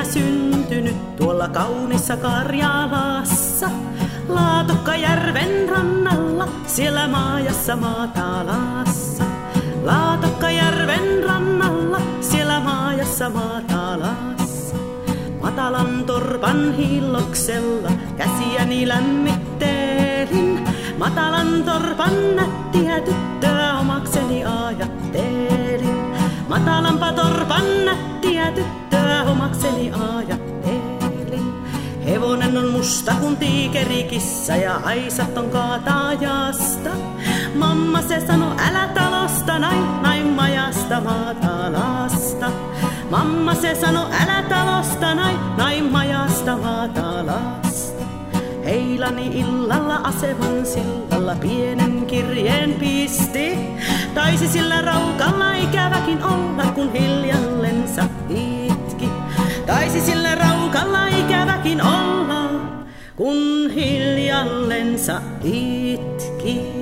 minä syntynyt tuolla kaunissa Karjalassa. Laatokkajärven rannalla, siellä maajassa maatalassa. Laatokkajärven rannalla, siellä maajassa maatalassa. Matalan torpan hilloksella käsiäni lämmittelin. Matalan torpan nättiä tyttöä omakseni ajattelin. Matalampa torpan nättiä tyttöä omakseni ajattelin. Hevonen on musta kun tiikerikissa ja aisat on kaatajasta. Mamma se sano älä talosta, näin majasta maatalasta. Mamma se sano älä talosta, näin majasta maatalasta. Heilani illalla aseman sillalla pienen kirjeen pisti. Taisi sillä raukalla ikäväkin olla, kun hiljallensa itki. Taisi sillä raukalla ikäväkin olla, kun hiljallensa itki.